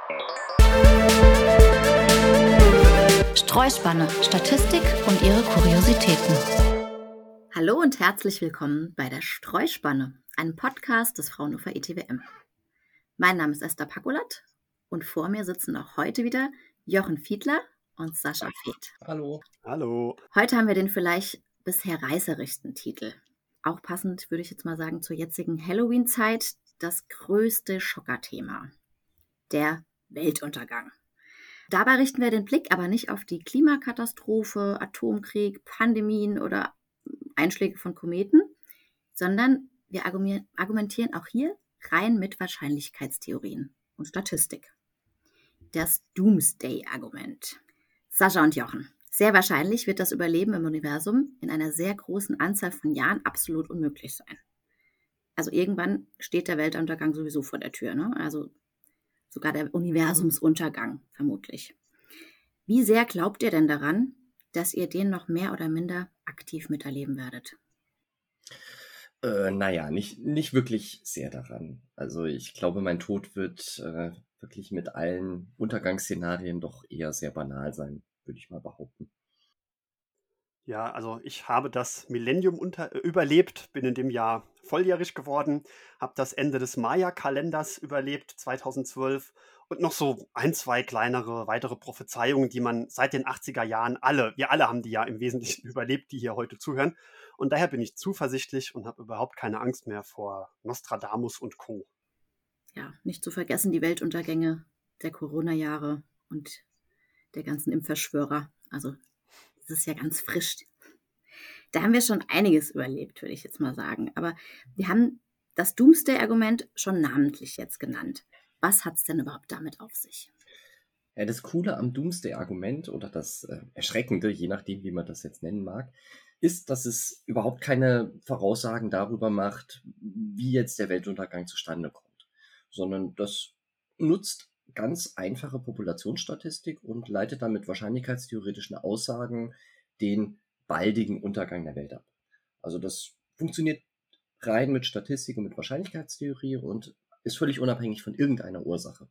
Streuspanne, Statistik und ihre Kuriositäten. Hallo und herzlich willkommen bei der Streuspanne, einem Podcast des Fraunhofer ETWM. Mein Name ist Esther Pakulat und vor mir sitzen auch heute wieder Jochen Fiedler und Sascha Feeth. Hallo. Hallo. Heute haben wir den vielleicht bisher reißerischsten Titel. Auch passend, würde ich jetzt mal sagen, zur jetzigen Halloween-Zeit das größte Schockerthema: der Weltuntergang. Dabei richten wir den Blick aber nicht auf die Klimakatastrophe, Atomkrieg, Pandemien oder Einschläge von Kometen, sondern wir argumentieren auch hier rein mit Wahrscheinlichkeitstheorien und Statistik. Das Doomsday-Argument. Sascha und Jochen, sehr wahrscheinlich wird das Überleben im Universum in einer sehr großen Anzahl von Jahren absolut unmöglich sein. Also irgendwann steht der Weltuntergang sowieso vor der Tür, ne? Also sogar der Universumsuntergang vermutlich. Wie sehr glaubt ihr denn daran, dass ihr den noch mehr oder minder aktiv miterleben werdet? Nicht wirklich sehr daran. Also ich glaube, mein Tod wird wirklich mit allen Untergangsszenarien doch eher sehr banal sein, würde ich mal behaupten. Ja, also ich habe das Millennium überlebt, bin in dem Jahr volljährig geworden, habe das Ende des Maya-Kalenders überlebt, 2012, und noch so ein, zwei kleinere weitere Prophezeiungen, die man seit den 80er Jahren wir alle haben die ja im Wesentlichen überlebt, die hier heute zuhören. Und daher bin ich zuversichtlich und habe überhaupt keine Angst mehr vor Nostradamus und Co. Ja, nicht zu vergessen die Weltuntergänge der Corona-Jahre und der ganzen Impfverschwörer. Also das ist ja ganz frisch. Da haben wir schon einiges überlebt, würde ich jetzt mal sagen. Aber wir haben das Doomsday-Argument schon namentlich jetzt genannt. Was hat es denn überhaupt damit auf sich? Ja, das Coole am Doomsday-Argument oder das Erschreckende, je nachdem, wie man das jetzt nennen mag, ist, dass es überhaupt keine Voraussagen darüber macht, wie jetzt der Weltuntergang zustande kommt, sondern das nutzt ganz einfache Populationsstatistik und leitet dann mit wahrscheinlichkeitstheoretischen Aussagen den baldigen Untergang der Welt ab. Also das funktioniert rein mit Statistik und mit Wahrscheinlichkeitstheorie und ist völlig unabhängig von irgendeiner Ursache.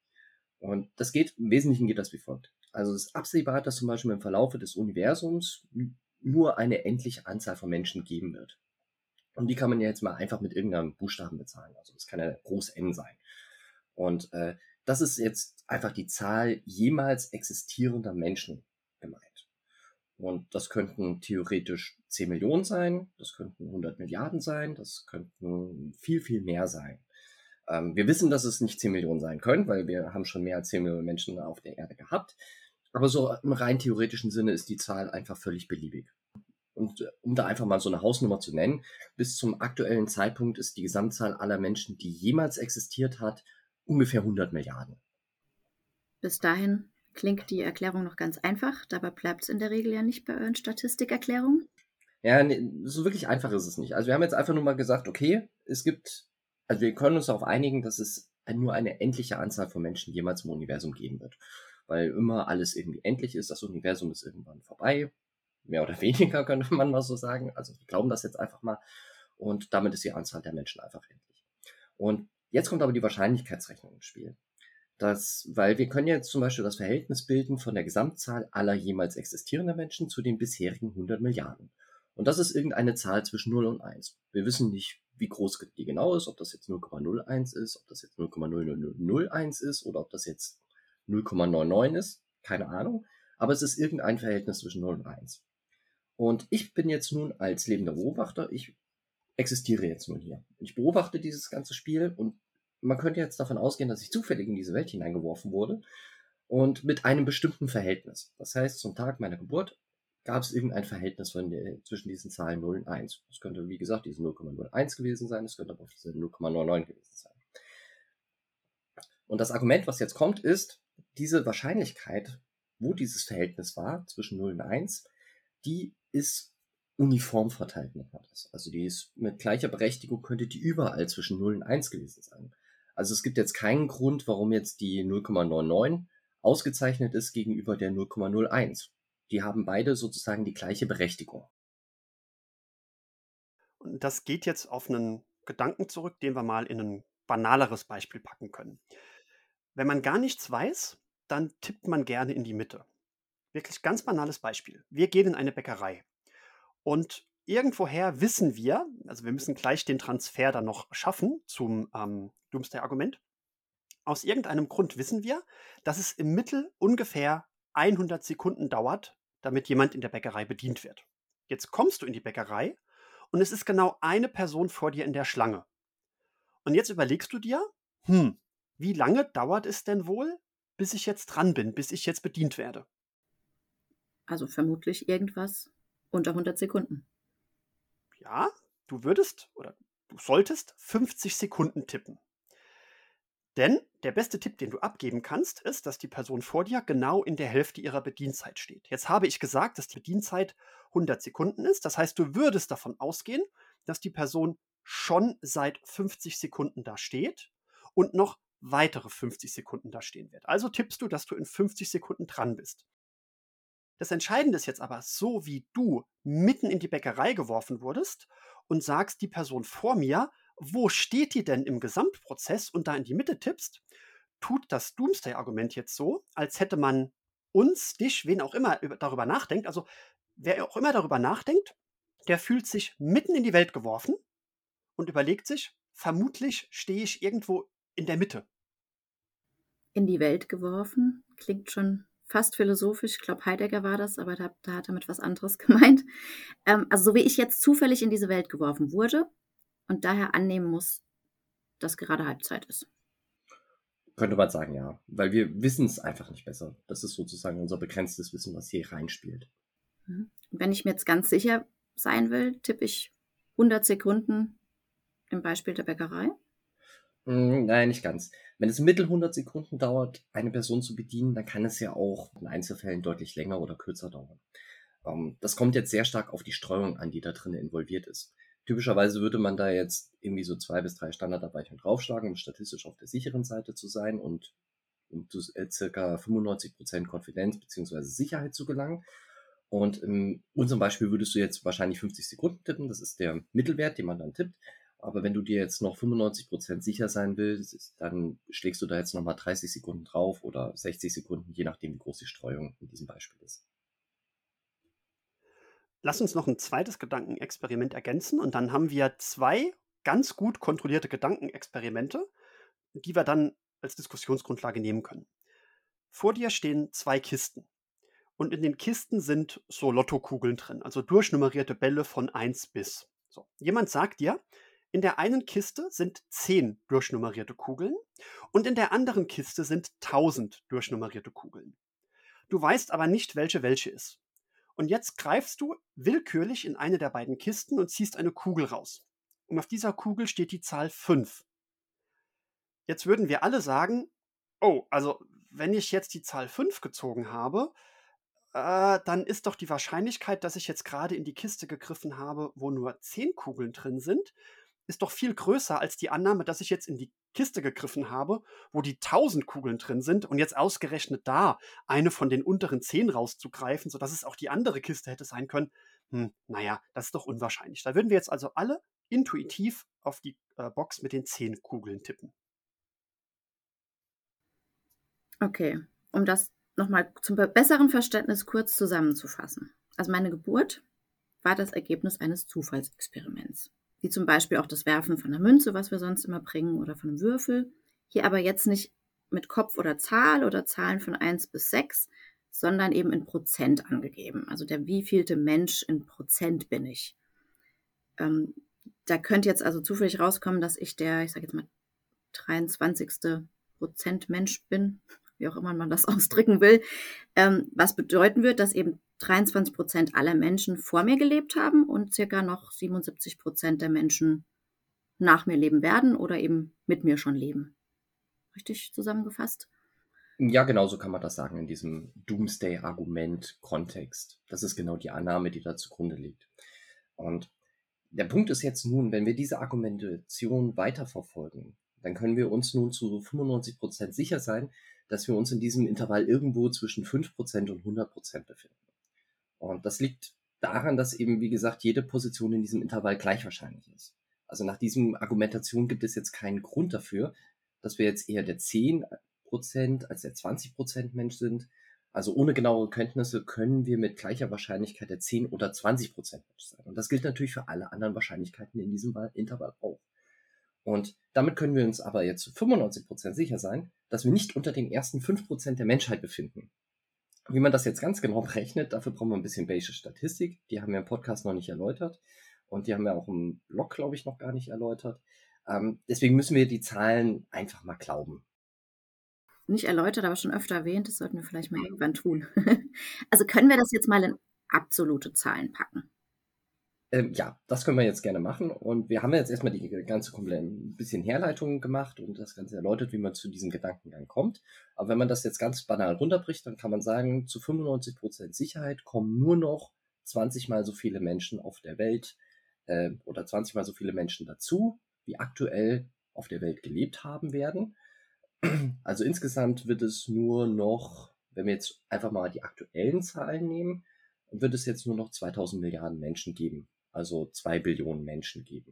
Und im Wesentlichen geht das wie folgt. Also es ist absehbar, dass zum Beispiel im Verlaufe des Universums nur eine endliche Anzahl von Menschen geben wird. Und die kann man ja jetzt mal einfach mit irgendeinem Buchstaben bezahlen. Also das kann ja groß N sein. Und das ist jetzt einfach die Zahl jemals existierender Menschen gemeint. Und das könnten theoretisch 10 Millionen sein, das könnten 100 Milliarden sein, das könnten viel, viel mehr sein. Wir wissen, dass es nicht 10 Millionen sein können, weil wir haben schon mehr als 10 Millionen Menschen auf der Erde gehabt. Aber so im rein theoretischen Sinne ist die Zahl einfach völlig beliebig. Und um da einfach mal so eine Hausnummer zu nennen, bis zum aktuellen Zeitpunkt ist die Gesamtzahl aller Menschen, die jemals existiert hat, ungefähr 100 Milliarden. Bis dahin klingt die Erklärung noch ganz einfach, dabei bleibt es in der Regel ja nicht bei euren Statistikerklärungen. Ja, nee, so wirklich einfach ist es nicht. Also wir haben jetzt einfach nur mal gesagt, okay, also wir können uns darauf einigen, dass es nur eine endliche Anzahl von Menschen jemals im Universum geben wird. Weil immer alles irgendwie endlich ist, das Universum ist irgendwann vorbei. Mehr oder weniger könnte man mal so sagen. Also wir glauben das jetzt einfach mal. Und damit ist die Anzahl der Menschen einfach endlich. Und jetzt kommt aber die Wahrscheinlichkeitsrechnung ins Spiel. Weil wir können jetzt zum Beispiel das Verhältnis bilden von der Gesamtzahl aller jemals existierenden Menschen zu den bisherigen 100 Milliarden. Und das ist irgendeine Zahl zwischen 0 und 1. Wir wissen nicht, wie groß die genau ist, ob das jetzt 0,01 ist, ob das jetzt 0,0001 ist oder ob das jetzt 0,99 ist. Keine Ahnung. Aber es ist irgendein Verhältnis zwischen 0 und 1. Und ich bin jetzt nun als lebender Beobachter, ich existiere jetzt nun hier. Ich beobachte dieses ganze Spiel und man könnte jetzt davon ausgehen, dass ich zufällig in diese Welt hineingeworfen wurde und mit einem bestimmten Verhältnis. Das heißt, zum Tag meiner Geburt gab es irgendein Verhältnis zwischen diesen Zahlen 0 und 1. Das könnte, wie gesagt, diese 0,01 gewesen sein, das könnte aber auch diese 0,99 gewesen sein. Und das Argument, was jetzt kommt, ist, diese Wahrscheinlichkeit, wo dieses Verhältnis war, zwischen 0 und 1, die ist uniform verteilt, nennt man das. Also die ist mit gleicher Berechtigung, könnte die überall zwischen 0 und 1 gewesen sein. Also es gibt jetzt keinen Grund, warum jetzt die 0,99 ausgezeichnet ist gegenüber der 0,01. Die haben beide sozusagen die gleiche Berechtigung. Und das geht jetzt auf einen Gedanken zurück, den wir mal in ein banaleres Beispiel packen können. wenn man gar nichts weiß, dann tippt man gerne in die Mitte. Wirklich ganz banales Beispiel. Wir gehen in eine Bäckerei und irgendwoher wissen wir, also wir müssen gleich den Transfer dann noch schaffen zum Doomsday-Argument. Aus irgendeinem Grund wissen wir, dass es im Mittel ungefähr 100 Sekunden dauert, damit jemand in der Bäckerei bedient wird. Jetzt kommst du in die Bäckerei und es ist genau eine Person vor dir in der Schlange. Und jetzt überlegst du dir, wie lange dauert es denn wohl, bis ich jetzt dran bin, bis ich jetzt bedient werde? Also vermutlich irgendwas unter 100 Sekunden. Ja, du würdest oder du solltest 50 Sekunden tippen. Denn der beste Tipp, den du abgeben kannst, ist, dass die Person vor dir genau in der Hälfte ihrer Bedienzeit steht. Jetzt habe ich gesagt, dass die Bedienzeit 100 Sekunden ist. Das heißt, du würdest davon ausgehen, dass die Person schon seit 50 Sekunden da steht und noch weitere 50 Sekunden da stehen wird. Also tippst du, dass du in 50 Sekunden dran bist. Das Entscheidende ist jetzt aber, so wie du mitten in die Bäckerei geworfen wurdest und sagst, die Person vor mir, wo steht die denn im Gesamtprozess und da in die Mitte tippst, tut das Doomsday-Argument jetzt so, als hätte man uns, dich, wen auch immer darüber nachdenkt, also wer auch immer darüber nachdenkt, der fühlt sich mitten in die Welt geworfen und überlegt sich, vermutlich stehe ich irgendwo in der Mitte. In die Welt geworfen, klingt schon fast philosophisch. Ich glaube, Heidegger war das, aber da hat er damit was anderes gemeint. Also so wie ich jetzt zufällig in diese Welt geworfen wurde und daher annehmen muss, dass gerade Halbzeit ist. Könnte man sagen, ja. Weil wir wissen es einfach nicht besser. Das ist sozusagen unser begrenztes Wissen, was hier reinspielt. Und wenn ich mir jetzt ganz sicher sein will, tippe ich 100 Sekunden im Beispiel der Bäckerei. Nein, nicht ganz. Wenn es im Mittel 100 Sekunden dauert, eine Person zu bedienen, dann kann es ja auch in Einzelfällen deutlich länger oder kürzer dauern. Das kommt jetzt sehr stark auf die Streuung an, die da drin involviert ist. Typischerweise würde man da jetzt irgendwie so 2 bis 3 Standardabweichungen draufschlagen, um statistisch auf der sicheren Seite zu sein und um zu circa 95% Konfidenz bzw. Sicherheit zu gelangen. Und in unserem Beispiel würdest du jetzt wahrscheinlich 50 Sekunden tippen. Das ist der Mittelwert, den man dann tippt. Aber wenn du dir jetzt noch 95% sicher sein willst, dann schlägst du da jetzt nochmal 30 Sekunden drauf oder 60 Sekunden, je nachdem, wie groß die Streuung in diesem Beispiel ist. Lass uns noch ein zweites Gedankenexperiment ergänzen und dann haben wir 2 ganz gut kontrollierte Gedankenexperimente, die wir dann als Diskussionsgrundlage nehmen können. Vor dir stehen 2 Kisten und in den Kisten sind so Lottokugeln drin, also durchnummerierte Bälle von 1 bis. So. Jemand sagt dir, in der einen Kiste sind 10 durchnummerierte Kugeln und in der anderen Kiste sind 1000 durchnummerierte Kugeln. Du weißt aber nicht, welche ist. Und jetzt greifst du willkürlich in eine der beiden Kisten und ziehst eine Kugel raus. Und auf dieser Kugel steht die Zahl 5. Jetzt würden wir alle sagen, oh, also wenn ich jetzt die Zahl 5 gezogen habe, dann ist doch die Wahrscheinlichkeit, dass ich jetzt gerade in die Kiste gegriffen habe, wo nur 10 Kugeln drin sind, ist doch viel größer als die Annahme, dass ich jetzt in die Kiste gegriffen habe, wo die 1000 Kugeln drin sind und jetzt ausgerechnet da eine von den unteren 10 rauszugreifen, sodass es auch die andere Kiste hätte sein können. Naja, das ist doch unwahrscheinlich. Da würden wir jetzt also alle intuitiv auf die Box mit den 10 Kugeln tippen. Okay, um das nochmal zum besseren Verständnis kurz zusammenzufassen. Also meine Geburt war das Ergebnis eines Zufallsexperiments, wie zum Beispiel auch das Werfen von einer Münze, was wir sonst immer bringen, oder von einem Würfel. Hier aber jetzt nicht mit Kopf oder Zahl oder Zahlen von 1 bis 6, sondern eben in Prozent angegeben. Also der wievielte Mensch in Prozent bin ich. Da könnte jetzt also zufällig rauskommen, dass ich der, ich sage jetzt mal, 23. Prozent Mensch bin, wie auch immer man das ausdrücken will, was bedeuten wird, dass eben 23% aller Menschen vor mir gelebt haben und circa noch 77% der Menschen nach mir leben werden oder eben mit mir schon leben. Richtig zusammengefasst? Ja, genau so kann man das sagen in diesem Doomsday-Argument-Kontext. Das ist genau die Annahme, die da zugrunde liegt. Und der Punkt ist jetzt nun, wenn wir diese Argumentation weiterverfolgen, dann können wir uns nun zu 95% sicher sein, dass wir uns in diesem Intervall irgendwo zwischen 5% und 100% befinden. Und das liegt daran, dass eben, wie gesagt, jede Position in diesem Intervall gleich wahrscheinlich ist. Also nach diesem Argumentation gibt es jetzt keinen Grund dafür, dass wir jetzt eher der 10 Prozent als der 20% Mensch sind. Also ohne genauere Kenntnisse können wir mit gleicher Wahrscheinlichkeit der 10 oder 20% Mensch sein. Und das gilt natürlich für alle anderen Wahrscheinlichkeiten in diesem Intervall auch. Und damit können wir uns aber jetzt zu 95% sicher sein, dass wir nicht unter den ersten 5% der Menschheit befinden. Wie man das jetzt ganz genau berechnet, dafür brauchen wir ein bisschen Bayesche Statistik. Die haben wir im Podcast noch nicht erläutert. Und die haben wir auch im Blog, glaube ich, noch gar nicht erläutert. Deswegen müssen wir die Zahlen einfach mal glauben. Nicht erläutert, aber schon öfter erwähnt. Das sollten wir vielleicht mal irgendwann tun. Also können wir das jetzt mal in absolute Zahlen packen? Ja, das können wir jetzt gerne machen. Und wir haben jetzt erstmal die ganze komplette ein bisschen Herleitung gemacht und das Ganze erläutert, wie man zu diesem Gedankengang kommt. Aber wenn man das jetzt ganz banal runterbricht, dann kann man sagen, zu 95% Sicherheit kommen nur noch 20 mal so viele Menschen auf der Welt oder 20 mal so viele Menschen dazu, wie aktuell auf der Welt gelebt haben werden. Also insgesamt wird es nur noch, wenn wir jetzt einfach mal die aktuellen Zahlen nehmen, wird es jetzt nur noch 2000 Milliarden Menschen geben. Also 2 Billionen Menschen geben.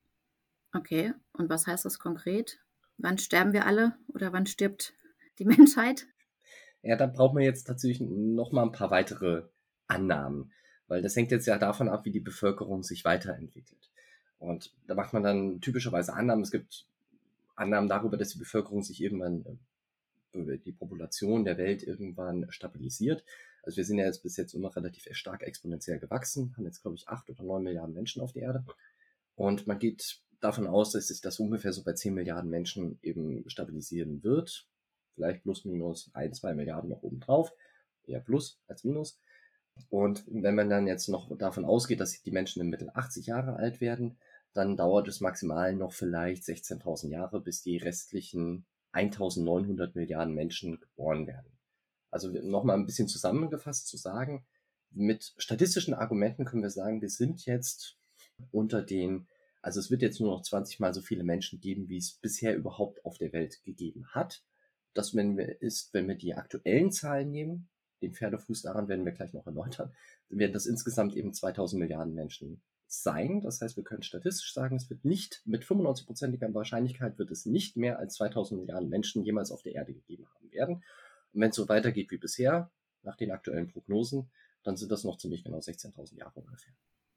Okay, und was heißt das konkret? Wann sterben wir alle oder wann stirbt die Menschheit? Ja, da braucht man jetzt tatsächlich noch mal ein paar weitere Annahmen, weil das hängt jetzt ja davon ab, wie die Bevölkerung sich weiterentwickelt. Und da macht man dann typischerweise Annahmen. Es gibt Annahmen darüber, dass die Bevölkerung sich irgendwann, die Population der Welt irgendwann stabilisiert. Also wir sind ja jetzt bis jetzt immer relativ stark exponentiell gewachsen, haben jetzt, glaube ich, 8 oder 9 Milliarden Menschen auf der Erde. Und man geht davon aus, dass sich das ungefähr so bei 10 Milliarden Menschen eben stabilisieren wird. Vielleicht plus minus 1, 2 Milliarden noch oben drauf. Eher plus als minus. Und wenn man dann jetzt noch davon ausgeht, dass die Menschen im Mittel 80 Jahre alt werden, dann dauert es maximal noch vielleicht 16.000 Jahre, bis die restlichen 1.900 Milliarden Menschen geboren werden. Also nochmal ein bisschen zusammengefasst zu sagen, mit statistischen Argumenten können wir sagen, wir sind jetzt unter den, also es wird jetzt nur noch 20 mal so viele Menschen geben, wie es bisher überhaupt auf der Welt gegeben hat. Das, wenn wir die aktuellen Zahlen nehmen, den Pferdefuß daran werden wir gleich noch erläutern, dann werden das insgesamt eben 2000 Milliarden Menschen sein. Das heißt, wir können statistisch sagen, es wird nicht mit 95%iger Wahrscheinlichkeit wird es nicht mehr als 2000 Milliarden Menschen jemals auf der Erde gegeben haben werden. Und wenn es so weitergeht wie bisher, nach den aktuellen Prognosen, dann sind das noch ziemlich genau 16.000 Jahre ungefähr.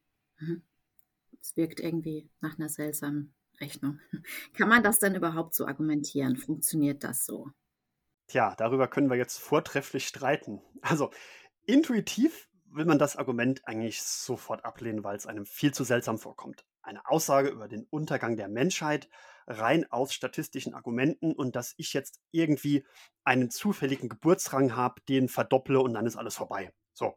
Es wirkt irgendwie nach einer seltsamen Rechnung. Kann man das denn überhaupt so argumentieren? Funktioniert das so? Tja, darüber können wir jetzt vortrefflich streiten. Also intuitiv will man das Argument eigentlich sofort ablehnen, weil es einem viel zu seltsam vorkommt. Eine Aussage über den Untergang der Menschheit rein aus statistischen Argumenten und dass ich jetzt irgendwie einen zufälligen Geburtsrang habe, den verdopple und dann ist alles vorbei. So.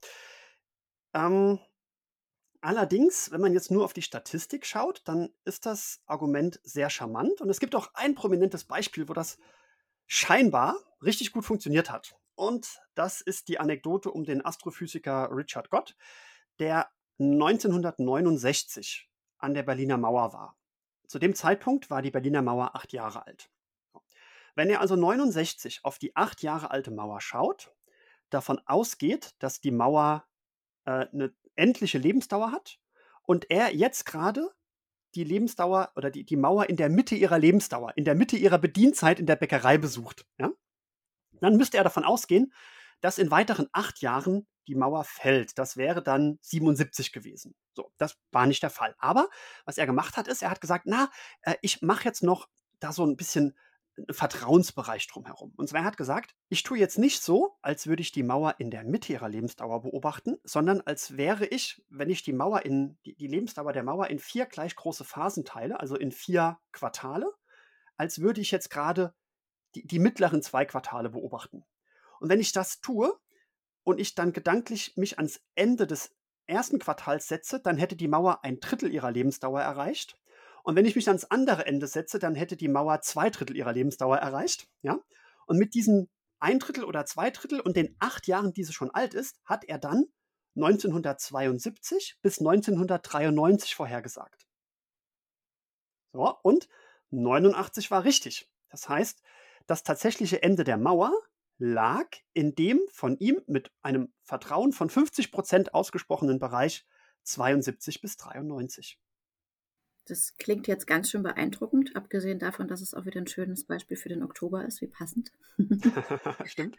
Allerdings, wenn man jetzt nur auf die Statistik schaut, dann ist das Argument sehr charmant und es gibt auch ein prominentes Beispiel, wo das scheinbar richtig gut funktioniert hat. Und das ist die Anekdote um den Astrophysiker Richard Gott, der 1969 an der Berliner Mauer war. Zu dem Zeitpunkt war die Berliner Mauer 8 Jahre alt. Wenn er also 69 auf die 8 Jahre alte Mauer schaut, davon ausgeht, dass die Mauer eine endliche Lebensdauer hat und er jetzt gerade die Lebensdauer oder die Mauer in der Mitte ihrer Lebensdauer, in der Mitte ihrer Bedienzeit in der Bäckerei besucht, ja, dann müsste er davon ausgehen, dass in weiteren 8 Jahren die Mauer fällt. Das wäre dann 77 gewesen. So, das war nicht der Fall. Aber was er gemacht hat, ist, er hat gesagt, ich mache jetzt noch da so ein bisschen einen Vertrauensbereich drumherum. Und zwar, er hat gesagt, ich tue jetzt nicht so, als würde ich die Mauer in der Mitte ihrer Lebensdauer beobachten, sondern als wäre ich, wenn ich die Lebensdauer der Mauer in 4 gleich große Phasen teile, also in 4 Quartale, als würde ich jetzt gerade die mittleren 2 Quartale beobachten. Und wenn ich das tue und ich dann gedanklich mich ans Ende des ersten Quartals setze, dann hätte die Mauer 1/3 ihrer Lebensdauer erreicht. Und wenn ich mich ans andere Ende setze, dann hätte die Mauer 2/3 ihrer Lebensdauer erreicht. Ja? Und mit diesen 1/3 oder 2/3 und den 8 Jahren, die sie schon alt ist, hat er dann 1972 bis 1993 vorhergesagt. So, und 89 war richtig. Das heißt, das tatsächliche Ende der Mauer lag in dem von ihm mit einem Vertrauen von 50% ausgesprochenen Bereich 72 bis 93. Das klingt jetzt ganz schön beeindruckend, abgesehen davon, dass es auch wieder ein schönes Beispiel für den Oktober ist, wie passend. Stimmt.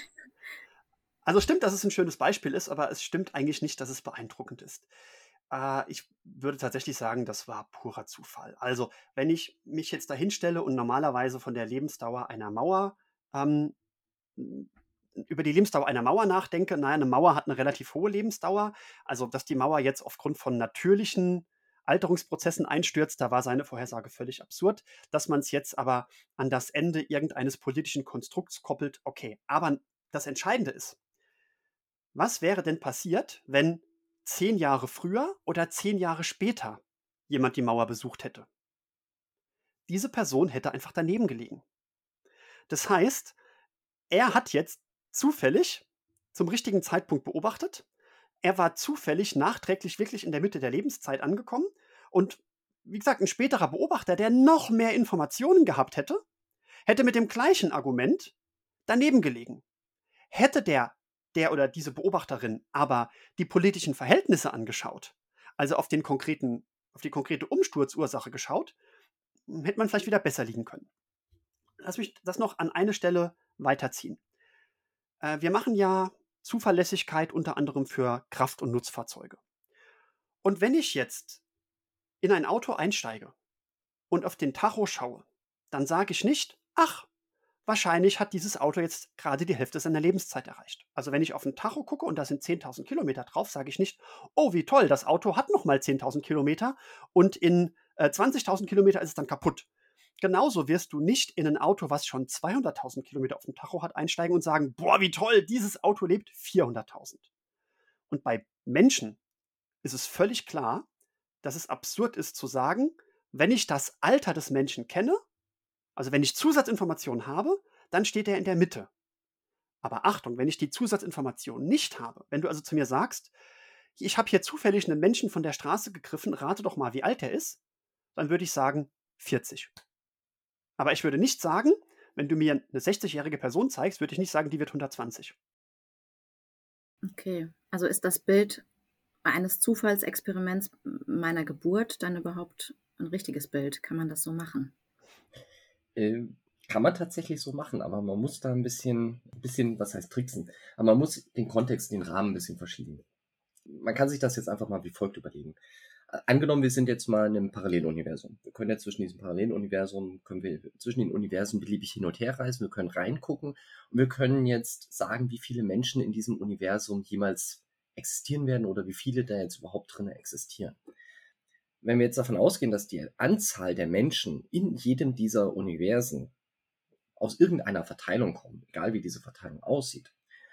Also stimmt, dass es ein schönes Beispiel ist, aber es stimmt eigentlich nicht, dass es beeindruckend ist. Ich würde tatsächlich sagen, das war purer Zufall. Also, wenn ich mich jetzt da hinstelle und normalerweise von der Lebensdauer einer Mauer ähm, n über die Lebensdauer einer Mauer nachdenke, na ja, 'ne Mauer hat eine relativ hohe Lebensdauer. Also, dass die Mauer jetzt aufgrund von natürlichen Alterungsprozessen einstürzt, da war seine Vorhersage völlig absurd. Dass man es jetzt aber an das Ende irgendeines politischen Konstrukts koppelt, okay. Aber das Entscheidende ist, was wäre denn passiert, wenn 10 Jahre früher oder 10 Jahre später jemand die Mauer besucht hätte? Diese Person hätte einfach daneben gelegen. Das heißt, er hat jetzt zufällig zum richtigen Zeitpunkt beobachtet. Er war zufällig nachträglich wirklich in der Mitte der Lebenszeit angekommen und wie gesagt, ein späterer Beobachter, der noch mehr Informationen gehabt hätte, hätte mit dem gleichen Argument daneben gelegen. Hätte der oder diese Beobachterin aber die politischen Verhältnisse angeschaut, also auf die konkrete Umsturzursache geschaut, hätte man vielleicht wieder besser liegen können. Lass mich das noch an eine Stelle weiterziehen. Wir machen ja Zuverlässigkeit unter anderem für Kraft- und Nutzfahrzeuge. Und wenn ich jetzt in ein Auto einsteige und auf den Tacho schaue, dann sage ich nicht: „Ach, wahrscheinlich hat dieses Auto jetzt gerade die Hälfte seiner Lebenszeit erreicht.“ Also, wenn ich auf 'n Tacho gucke und da sind 10.000 Kilometer drauf, sage ich nicht: „Oh, wie toll, das Auto hat noch mal 10.000 Kilometer und in 20.000 Kilometer ist es dann kaputt.“ Genauso wirst du nicht in ein Auto, was schon 200.000 Kilometer auf dem Tacho hat, einsteigen und sagen: „Boah, wie toll, dieses Auto lebt 400.000.“ Und bei Menschen ist es völlig klar, dass es absurd ist zu sagen, wenn ich das Alter des Menschen kenne, also wenn ich Zusatzinformationen habe, dann steht er in der Mitte. Aber Achtung, wenn ich die Zusatzinformation nicht habe, wenn du also zu mir sagst: „Ich habe hier zufällig einen Menschen von der Straße gegriffen, rate doch mal, wie alt er ist“, dann würde ich sagen 40. Aber ich würde nicht sagen, wenn du mir eine 60-jährige Person zeigst, würde ich nicht sagen, die wird 120. Okay, also ist das Bild eines Zufallsexperiments meiner Geburt dann überhaupt ein richtiges Bild? Kann man das so machen? Äh, Kann man tatsächlich so machen, aber man muss da ein bisschen, was heißt tricksen? Aber man muss den Kontext, den Rahmen ein bisschen verschieben. Man kann sich das jetzt einfach mal wie folgt überlegen. Angenommen, wir sind jetzt mal in einem Paralleluniversum. Wir können ja zwischen den Universen beliebig hin und her reisen, wir können reingucken und wir können jetzt sagen, wie viele Menschen in diesem Universum jemals existieren werden oder wie viele da jetzt überhaupt drin existieren. Wenn wir jetzt davon ausgehen, dass die Anzahl der Menschen in jedem dieser Universen aus irgendeiner Verteilung kommen, egal wie diese Verteilung aussieht,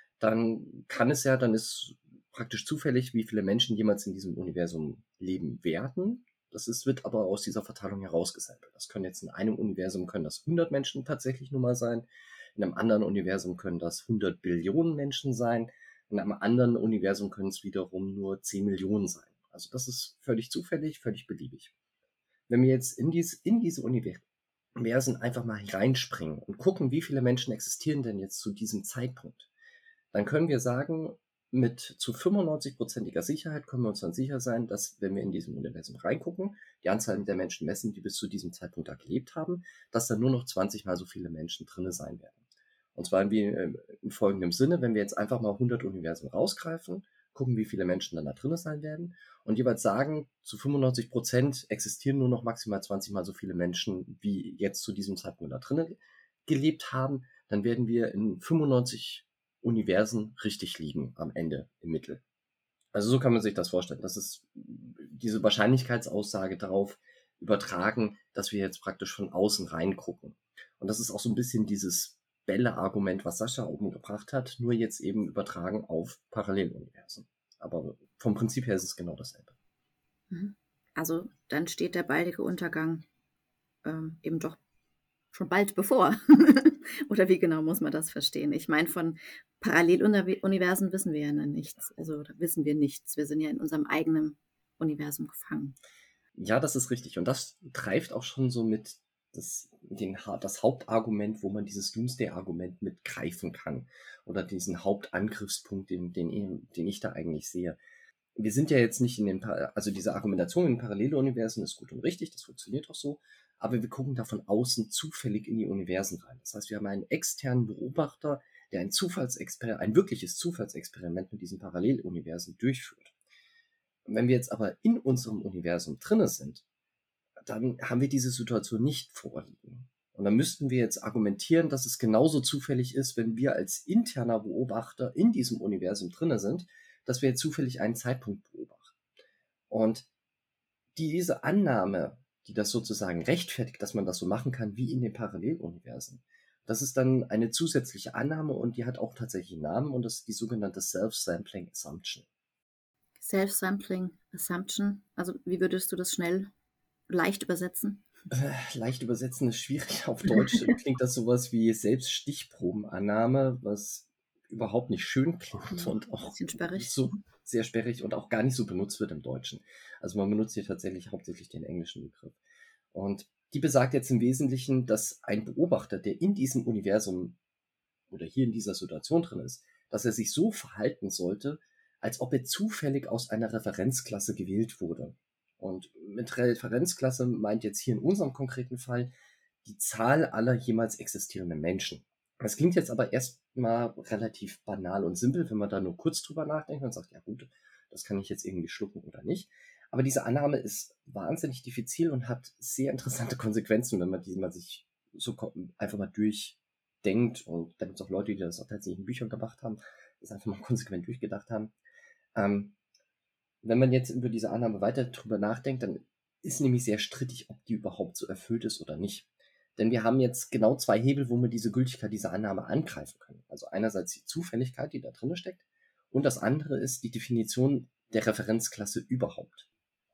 dann ist praktisch zufällig, wie viele Menschen jemals in diesem Universum leben werden. Wird aber aus dieser Verteilung herausgesampelt. Das können jetzt in einem Universum können das 100 Menschen tatsächlich nur mal sein. In einem anderen Universum können das 100 Billionen Menschen sein. In einem anderen Universum können es wiederum nur 10 Millionen sein. Also das ist völlig zufällig, völlig beliebig. Wenn wir jetzt in diese Universen einfach mal reinspringen und gucken, wie viele Menschen existieren denn jetzt zu diesem Zeitpunkt, dann können wir sagen, mit zu 95%iger Sicherheit können wir uns dann sicher sein, dass, wenn wir in diesem Universum reingucken, die Anzahl der Menschen messen, die bis zu diesem Zeitpunkt da gelebt haben, dass dann nur noch 20 mal so viele Menschen drinne sein werden. Und zwar in folgendem Sinne, wenn wir jetzt einfach mal 100 Universen rausgreifen, gucken, wie viele Menschen dann da drinne sein werden und jeweils sagen, zu 95% existieren nur noch maximal 20 mal so viele Menschen, wie jetzt zu diesem Zeitpunkt da drinne gelebt haben, dann werden wir in 95 Universen richtig liegen am Ende im Mittel. Also so kann man sich das vorstellen. Das ist diese Wahrscheinlichkeitsaussage darauf übertragen, dass wir jetzt praktisch von außen reingucken. Und das ist auch so ein bisschen dieses Bälle-Argument, was Sascha oben gebracht hat, nur jetzt eben übertragen auf Paralleluniversen. Aber vom Prinzip her ist es genau dasselbe. Mhm. Also dann steht der baldige Untergang eben doch schon bald bevor. Oder wie genau muss man das verstehen? Ich meine, von Paralleluniversen wissen wir ja noch nichts. Also da wissen wir nichts. Wir sind ja in unserem eigenen Universum gefangen. Ja, das ist richtig. Und das greift auch schon so mit das Hauptargument, wo man dieses Doomsday-Argument mit greifen kann. Oder diesen Hauptangriffspunkt, den ich da eigentlich sehe. wir sind ja jetzt nicht in den, also diese Argumentation in Paralleluniversen ist gut und richtig, das funktioniert auch so, aber wir gucken da von außen zufällig in die Universen rein. Das heißt, wir haben einen externen Beobachter, der ein wirkliches Zufallsexperiment mit diesen Paralleluniversen durchführt. Und wenn wir jetzt aber in unserem Universum drinne sind, dann haben wir diese Situation nicht vorliegen. Und dann müssten wir jetzt argumentieren, dass es genauso zufällig ist, wenn wir als interner Beobachter in diesem Universum drinne sind, dass wir jetzt zufällig einen Zeitpunkt beobachten. Und diese Annahme, die das sozusagen rechtfertigt, dass man das so machen kann wie in den Paralleluniversen, das ist dann eine zusätzliche Annahme und die hat auch tatsächlich einen Namen und das ist die sogenannte Self-Sampling Assumption. Self-Sampling Assumption, also wie würdest du das leicht übersetzen? Leicht übersetzen ist schwierig. Auf Deutsch klingt das sowas wie Selbststichprobenannahme, was überhaupt nicht schön klingt und auch so sehr sperrig und auch gar nicht so benutzt wird im Deutschen. Also man benutzt hier tatsächlich hauptsächlich den englischen Begriff. Und die besagt jetzt im Wesentlichen, dass ein Beobachter, der in diesem Universum oder hier in dieser Situation drin ist, dass er sich so verhalten sollte, als ob er zufällig aus einer Referenzklasse gewählt wurde. Und mit Referenzklasse meint jetzt hier in unserem konkreten Fall die Zahl aller jemals existierenden Menschen. Das klingt jetzt aber erstmal relativ banal und simpel, wenn man da nur kurz drüber nachdenkt und sagt, ja gut, das kann ich jetzt irgendwie schlucken oder nicht. Aber diese Annahme ist wahnsinnig diffizil und hat sehr interessante Konsequenzen, wenn man die mal sich so einfach mal durchdenkt. Und da gibt es auch Leute, die das auch tatsächlich in Büchern gemacht haben, das einfach mal konsequent durchgedacht haben. Wenn man jetzt über diese Annahme weiter drüber nachdenkt, dann ist nämlich sehr strittig, ob die überhaupt so erfüllt ist oder nicht. Denn wir haben jetzt genau zwei Hebel, wo wir diese Gültigkeit dieser Annahme angreifen können. Also einerseits die Zufälligkeit, die da drin steckt, und das andere ist die Definition der Referenzklasse überhaupt.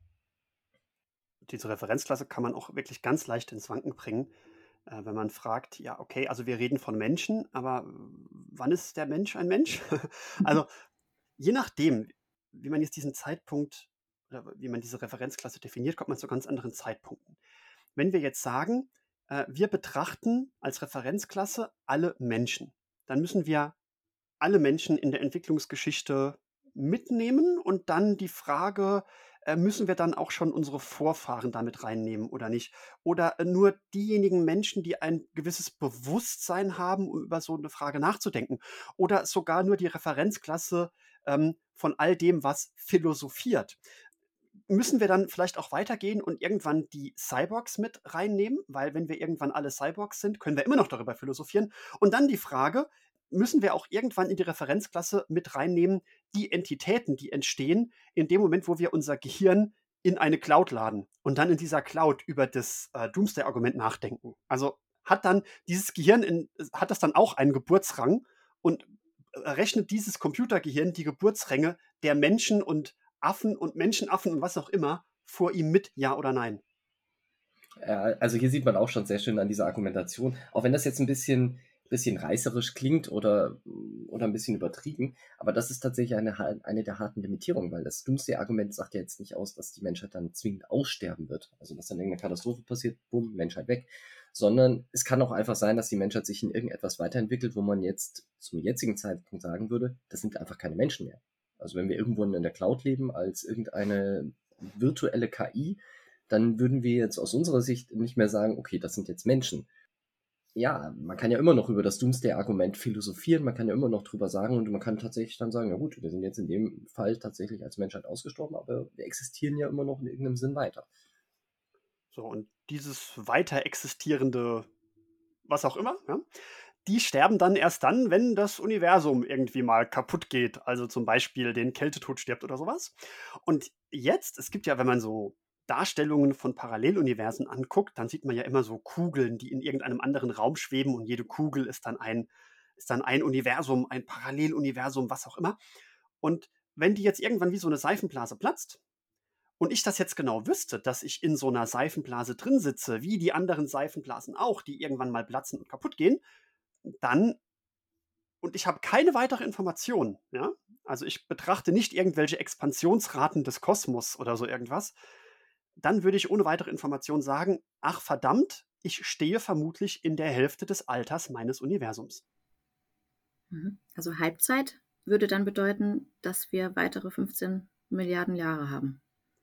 Diese Referenzklasse kann man auch wirklich ganz leicht ins Wanken bringen, wenn man fragt, ja, okay, also wir reden von Menschen, aber wann ist der Mensch ein Mensch? Also je nachdem, wie man jetzt diesen Zeitpunkt oder wie man diese Referenzklasse definiert, kommt man zu ganz anderen Zeitpunkten. Wenn wir jetzt sagen, wir betrachten als Referenzklasse alle Menschen, dann müssen wir alle Menschen in der Entwicklungsgeschichte mitnehmen und dann die Frage, müssen wir dann auch schon unsere Vorfahren damit reinnehmen oder nicht? Oder nur diejenigen Menschen, die ein gewisses Bewusstsein haben, um über so eine Frage nachzudenken? Oder sogar nur die Referenzklasse von all dem, was philosophiert? Müssen wir dann vielleicht auch weitergehen und irgendwann die Cyborgs mit reinnehmen? Weil wenn wir irgendwann alle Cyborgs sind, können wir immer noch darüber philosophieren. Und dann die Frage, müssen wir auch irgendwann in die Referenzklasse mit reinnehmen, die Entitäten, die entstehen, in dem Moment, wo wir unser Gehirn in eine Cloud laden und dann in dieser Cloud über das Doomsday-Argument nachdenken. Also hat dann dieses Gehirn, hat das dann auch einen Geburtsrang und rechnet dieses Computergehirn die Geburtsränge der Menschen und Affen und Menschenaffen und was auch immer vor ihm mit, ja oder nein? Also hier sieht man auch schon sehr schön an dieser Argumentation, auch wenn das jetzt ein bisschen reißerisch klingt oder ein bisschen übertrieben, aber das ist tatsächlich eine der harten Limitierungen, weil das Doomsday-Argument sagt ja jetzt nicht aus, dass die Menschheit dann zwingend aussterben wird, also dass dann irgendeine Katastrophe passiert, bumm, Menschheit weg, sondern es kann auch einfach sein, dass die Menschheit sich in irgendetwas weiterentwickelt, wo man jetzt zum jetzigen Zeitpunkt sagen würde, das sind einfach keine Menschen mehr. Also wenn wir irgendwo in der Cloud leben als irgendeine virtuelle KI, dann würden wir jetzt aus unserer Sicht nicht mehr sagen, okay, das sind jetzt Menschen. Ja, man kann ja immer noch über das Doomsday-Argument philosophieren, man kann ja immer noch drüber sagen und man kann tatsächlich dann sagen, ja gut, wir sind jetzt in dem Fall tatsächlich als Menschheit ausgestorben, aber wir existieren ja immer noch in irgendeinem Sinn weiter. So, und dieses weiter existierende, was auch immer, ja, die sterben dann erst dann, wenn das Universum irgendwie mal kaputt geht, also zum Beispiel den Kältetod stirbt oder sowas. Und jetzt, es gibt ja, wenn man so Darstellungen von Paralleluniversen anguckt, dann sieht man ja immer so Kugeln, die in irgendeinem anderen Raum schweben und jede Kugel ist dann ein Universum, ein Paralleluniversum, was auch immer. Und wenn die jetzt irgendwann wie so eine Seifenblase platzt und ich das jetzt genau wüsste, dass ich in so einer Seifenblase drin sitze, wie die anderen Seifenblasen auch, die irgendwann mal platzen und kaputt gehen, dann und ich habe keine weitere Information, ja? Also, ich betrachte nicht irgendwelche Expansionsraten des Kosmos oder so irgendwas. Dann würde ich ohne weitere Information sagen: „Ach verdammt, ich stehe vermutlich in der Hälfte des Alters meines Universums.“ Also Halbzeit würde dann bedeuten, dass wir weitere 15 Milliarden Jahre haben.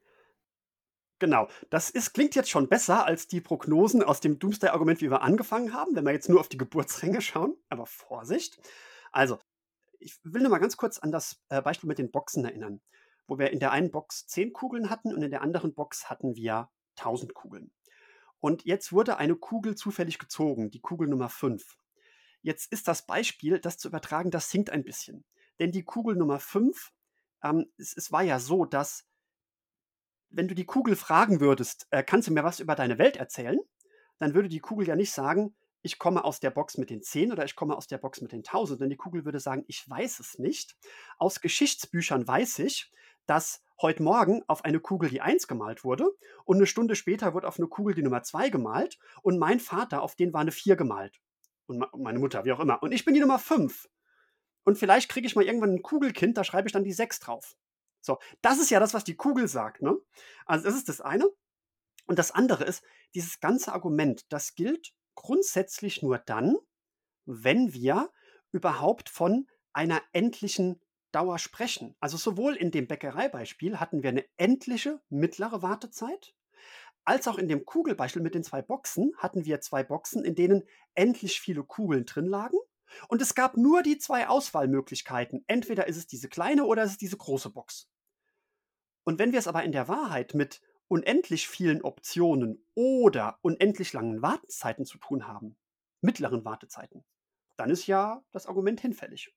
Genau, klingt jetzt schon besser als die Prognosen aus dem Doomsday-Argument, wie wir angefangen haben, wenn wir jetzt nur auf die Geburtsränge schauen. Aber Vorsicht. Also, ich will nur mal ganz kurz an das Beispiel mit den Boxen erinnern, wo wir in der einen Box 10 Kugeln hatten und in der anderen Box hatten wir 1000 Kugeln. Und jetzt wurde eine Kugel zufällig gezogen, die Kugel Nummer 5. Jetzt ist das Beispiel, das zu übertragen, das hinkt ein bisschen. Denn die Kugel Nummer 5, es war ja so, dass wenn du die Kugel fragen würdest, kannst du mir was über deine Welt erzählen? Dann würde die Kugel ja nicht sagen, ich komme aus der Box mit den 10 oder ich komme aus der Box mit den 1000, denn die Kugel würde sagen, ich weiß es nicht. Aus Geschichtsbüchern weiß ich, dass heute Morgen auf eine Kugel die 1 gemalt wurde und eine Stunde später wurde auf eine Kugel die Nummer 2 gemalt und mein Vater, auf den war eine 4 gemalt. Und meine Mutter, wie auch immer. Und ich bin die Nummer 5. Und vielleicht kriege ich mal irgendwann ein Kugelkind, da schreibe ich dann die 6 drauf. So, das ist ja das, was die Kugel sagt, ne? Also das ist das eine. Und das andere ist, dieses ganze Argument, das gilt grundsätzlich nur dann, wenn wir überhaupt von einer endlichen Dauer sprechen. Also sowohl in dem Bäckereibeispiel hatten wir eine endliche mittlere Wartezeit, als auch in dem Kugelbeispiel mit den 2 Boxen hatten wir 2 Boxen, in denen endlich viele Kugeln drin lagen. Und es gab nur die 2 Auswahlmöglichkeiten. Entweder ist es diese kleine oder ist es diese große Box. Und wenn wir es aber in der Wahrheit mit unendlich vielen Optionen oder unendlich langen Wartezeiten zu tun haben, mittleren Wartezeiten, dann ist ja das Argument hinfällig.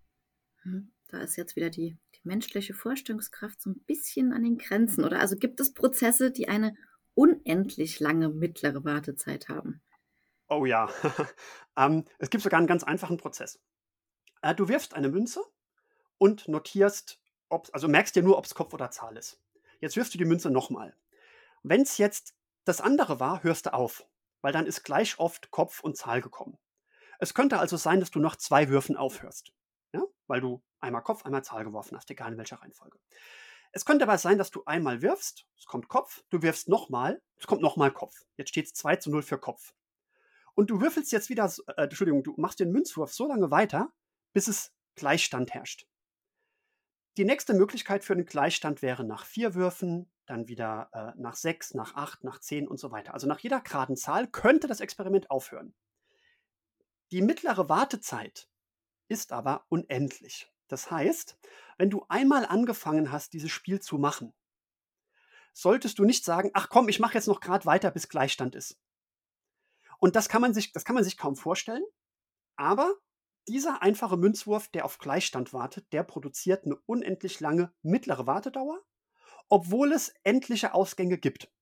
Da ist jetzt wieder die menschliche Vorstellungskraft so ein bisschen an den Grenzen. Oder also gibt es Prozesse, die eine unendlich lange mittlere Wartezeit haben? Oh ja, es gibt sogar einen ganz einfachen Prozess. Du wirfst eine Münze und notierst, also merkst dir nur, ob es Kopf oder Zahl ist. Jetzt wirfst du die Münze nochmal. Wenn es jetzt das andere war, hörst du auf, weil dann ist gleich oft Kopf und Zahl gekommen. Es könnte also sein, dass du nach 2 Würfen aufhörst, ja? Weil du einmal Kopf, einmal Zahl geworfen hast, egal in welcher Reihenfolge. Es könnte aber sein, dass du einmal wirfst, es kommt Kopf, du wirfst nochmal, es kommt nochmal Kopf. Jetzt steht es 2:0 für Kopf. Und du würfelst jetzt wieder, du machst den Münzwurf so lange weiter, bis es Gleichstand herrscht. Die nächste Möglichkeit für einen Gleichstand wäre nach 4 Würfen, dann wieder nach 6, nach 8, nach 10 und so weiter. Also nach jeder geraden Zahl könnte das Experiment aufhören. Die mittlere Wartezeit ist aber unendlich. Das heißt, wenn du einmal angefangen hast, dieses Spiel zu machen, solltest du nicht sagen, ach komm, ich mache jetzt noch gerade weiter, bis Gleichstand ist. Und das kann man sich kaum vorstellen, aber dieser einfache Münzwurf, der auf Gleichstand wartet, der produziert eine unendlich lange mittlere Wartedauer, obwohl es endliche Ausgänge gibt.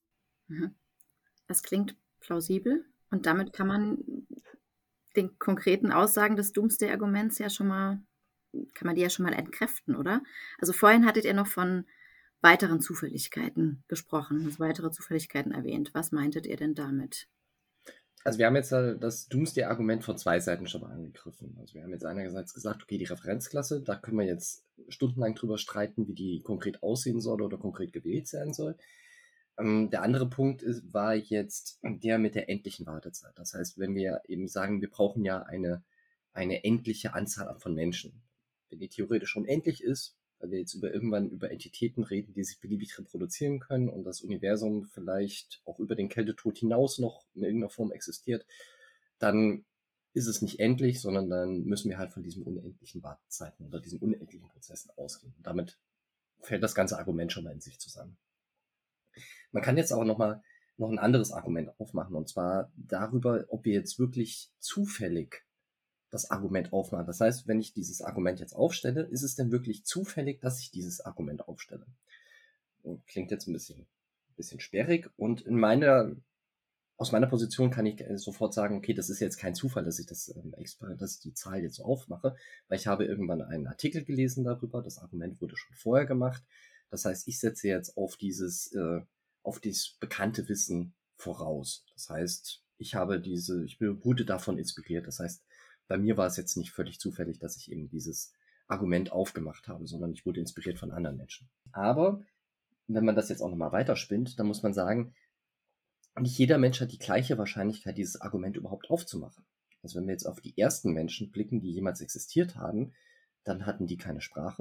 Das klingt plausibel und damit kann man den konkreten Aussagen des Doomsday-Arguments ja schon mal, kann man die ja schon mal entkräften, oder? Also vorhin hattet ihr noch von weiteren Zufälligkeiten gesprochen, also weitere Zufälligkeiten erwähnt. Was meintet ihr denn damit? Also wir haben jetzt das Doomsday-Argument von 2 Seiten schon mal angegriffen. Also wir haben jetzt einerseits gesagt, okay, die Referenzklasse, da können wir jetzt stundenlang drüber streiten, wie die konkret aussehen soll oder konkret gewählt sein soll. Der andere Punkt war jetzt der mit der endlichen Wartezeit. Das heißt, wenn wir eben sagen, wir brauchen ja eine endliche Anzahl von Menschen. Wenn die theoretisch unendlich ist, weil wir jetzt irgendwann über Entitäten reden, die sich beliebig reproduzieren können und das Universum vielleicht auch über den Kältetod hinaus noch in irgendeiner Form existiert, dann ist es nicht endlich, sondern dann müssen wir halt von diesen unendlichen Wartezeiten oder diesen unendlichen Prozessen ausgehen. Und damit fällt das ganze Argument schon mal in sich zusammen. Man kann jetzt aber noch ein anderes Argument aufmachen, und zwar darüber, ob wir jetzt wirklich zufällig das Argument aufmachen. Das heißt, wenn ich dieses Argument jetzt aufstelle, ist es denn wirklich zufällig, dass ich dieses Argument aufstelle? Klingt jetzt ein bisschen sperrig, und aus meiner Position kann ich sofort sagen, okay, das ist jetzt kein Zufall, dass ich dass ich die Zahl jetzt so aufmache, weil ich habe irgendwann einen Artikel gelesen darüber, das Argument wurde schon vorher gemacht. Das heißt, ich setze jetzt auf dieses bekannte Wissen voraus. Das heißt, ich wurde davon inspiriert. Das heißt, bei mir war es jetzt nicht völlig zufällig, dass ich eben dieses Argument aufgemacht habe, sondern ich wurde inspiriert von anderen Menschen. Aber wenn man das jetzt auch nochmal weiterspinnt, dann muss man sagen, nicht jeder Mensch hat die gleiche Wahrscheinlichkeit, dieses Argument überhaupt aufzumachen. Also wenn wir jetzt auf die ersten Menschen blicken, die jemals existiert haben, dann hatten die keine Sprache.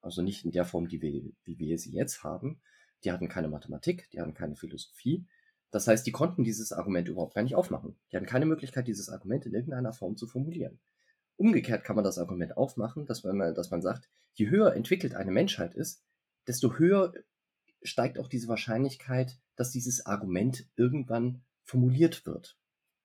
Also nicht in der Form, wie wir sie jetzt haben. Die hatten keine Mathematik, die hatten keine Philosophie. Das heißt, die konnten dieses Argument überhaupt gar nicht aufmachen. Die hatten keine Möglichkeit, dieses Argument in irgendeiner Form zu formulieren. Umgekehrt kann man das Argument aufmachen, dass man sagt, je höher entwickelt eine Menschheit ist, desto höher steigt auch diese Wahrscheinlichkeit, dass dieses Argument irgendwann formuliert wird.